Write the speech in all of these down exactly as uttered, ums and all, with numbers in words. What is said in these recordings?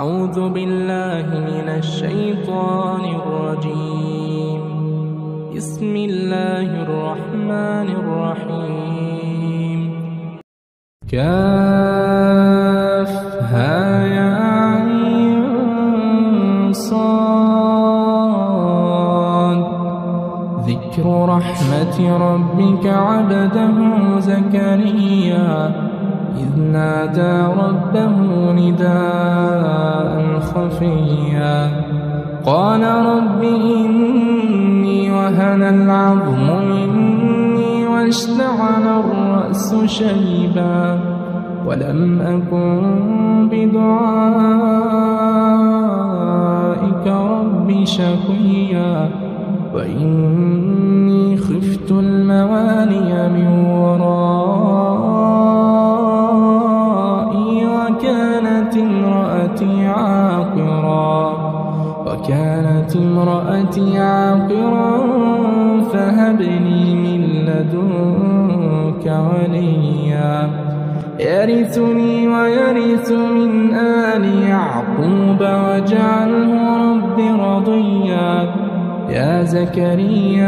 أعوذ بالله من الشيطان الرجيم. بسم الله الرحمن الرحيم. كافها يا عين صاد. ذكر رحمة ربك عبده زكريا إذ نادى ربه نداء خفيا قال رب إني وهن العظم مني واشتعل الرأس شيبا ولم أكن بدعائك رب شقيا وإني خفت الموالي من ورائي وكانت امرأتي عاقرا وكانت امرأتي عاقرا فهب لي من لدنك وليا يرثني ويرث من آل يعقوب واجعله رب رضيا. يا زكريا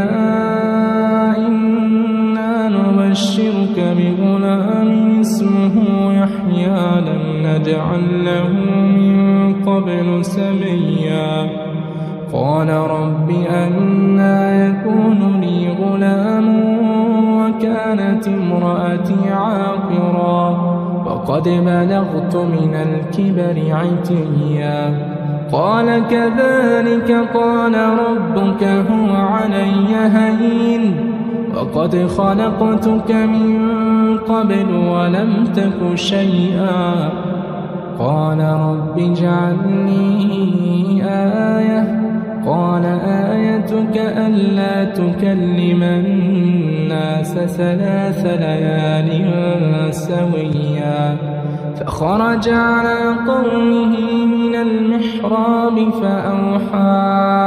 إنا نبشرك بغلام اسمه يحيى لم نجعل له من قبل سميا. قال رب أنى يكون لي غلام وكانت امرأتي عاقرا وقد بلغت من الكبر عتيا. قال كذلك قال ربك هو علي هين وقد خلقتك من قبل ولم تك شيئا. قال رب اجعل لي آية قال آيتك ألا تكلم الناس ثلاث ليال سويا. فخرج على قومه من المحراب فأوحى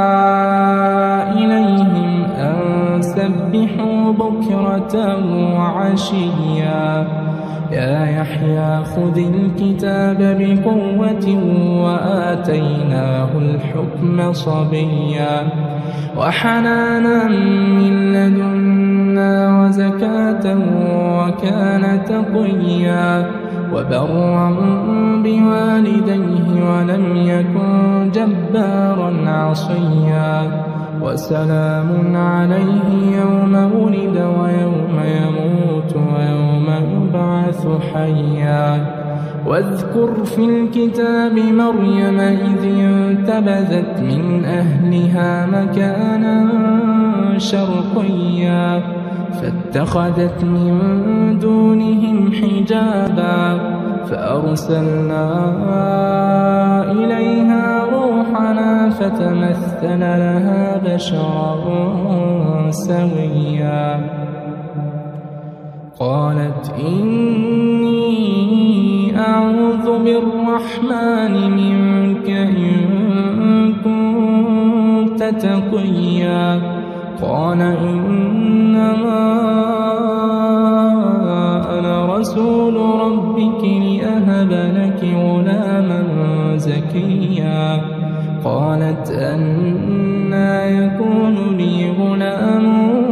إليهم أن سبحوا بكرة وعشيا. يا يحيى خذ الكتاب بقوة وآتيناه الحكم صبيا وحنانا من لدنا وزكاة وكان تقيا وبرا بوالديه ولم يكن جبارا عصيا. وسلام عليه يوم ولد ويوم يموت ويوم يبعث حيا. واذكر في الكتاب مريم إذ انتبذت من أهلها مكانا شرقيا فاتخذت من دونهم حجابا فأرسلنا إليها روحنا فتمثل لها بشرا سويا. قالت إني أعوذ بالرحمن منك إن كنت تقيا. قال إنما أنا رسول ربك لأهب لك غلاما زكيا. قالت أنى يكون لي غلام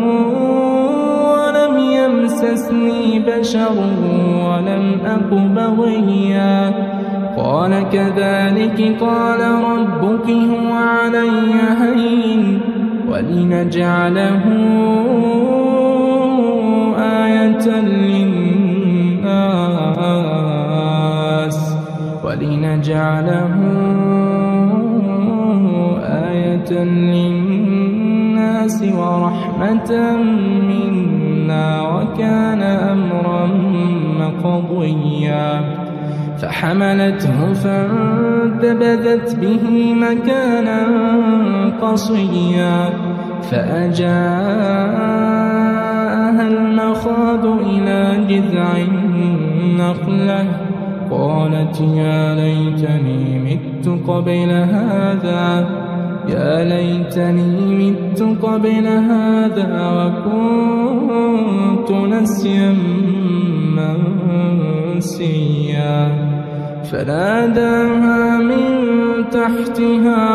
ولم يمسسني بشر ولم أك بغيا. قال كذلك قال ربك هو علي هين ولنجعله آية للناس ولنجعله آية للناس ورحمة منا وكان أمرا مقضيا. فحملته فانتبذت به مكانا قصيا فأجاءها المخاض إلى جذع النخلة قالت يا ليتني مت قبل هذا يا ليتني مت قبل هذا وكنت نسيا منسيا فناداها من تحتها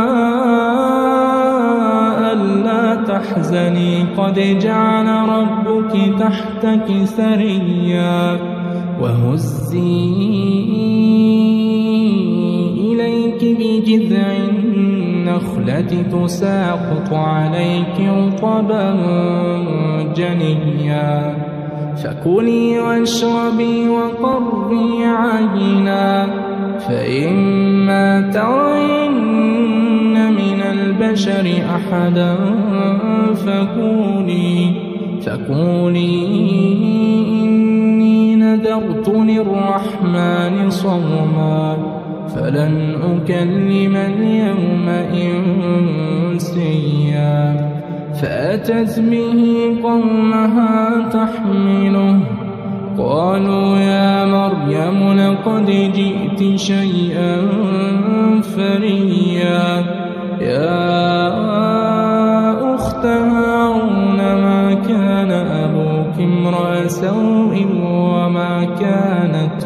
ألا تحزني قد جعل ربك تحتك سريا وهزي إليك بجذع النخلة تساقط عليك رطبا جنيا فكلي واشربي وقري عينا فإما ترين من البشر أحدا فقولي فقولي إني نذرت للرحمن صوما فلن أكلم اليوم إنسيا فأتت به قومها تحمله قالوا يا مريم لقد جئت شيئا فريا يا أخت هارون ما كان أبوك امرأ سوء وما كانت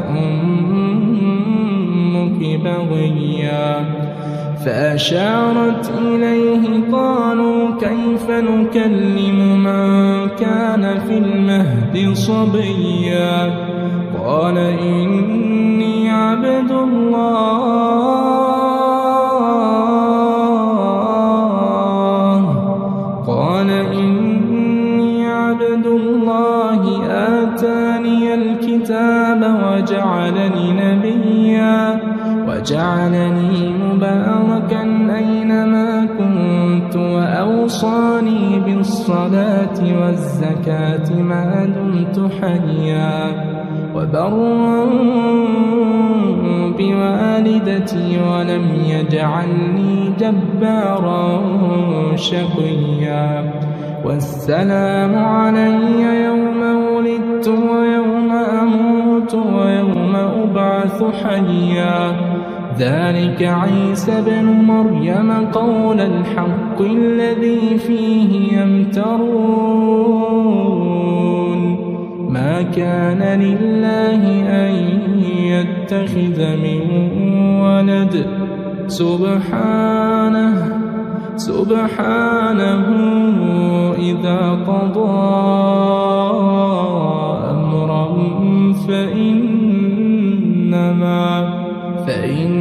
أمك بغيا فأشارت إليه قالوا كيف نكلم من كان في المهد صبيا قال إني عبد الله قال إني عبد الله آتاني الكتاب وجعلني نبيا وجعلني مباركا أينما كنت وأوصاني بالصلاة والزكاة ما دمت حيا وبرا بوالدتي ولم يجعلني جبارا شقيا والسلام علي يوم ولدت ويوم أموت ويوم أبعث حيا ذلك عيسى بن مريم قول الحق الذي فيه يمترون ما كان لله أن يتخذ من ولد سبحانه سبحانه إذا قضى أمرا فإنما فإن